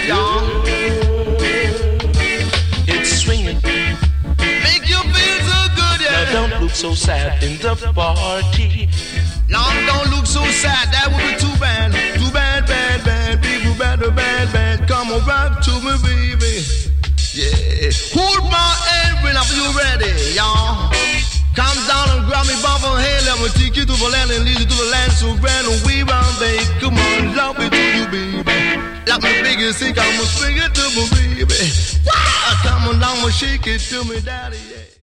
y'all. It's swinging. Make you feel so good, yeah. Now don't look so sad in the party. Long don't look so sad, that would be too bad. Too bad, bad, bad, people bad, bad, bad. Come on, rock to me, baby. Yeah. Hold my hand whenever you're ready, y'all. Come down and grab me by the hand. Let me take you to the land and lead you to the land so grand and we round, baby. Come on, love me to you, baby. Let me big and sing, I'ma swing it to me, baby. Wow. Come on, now, shake it to me, daddy, yeah.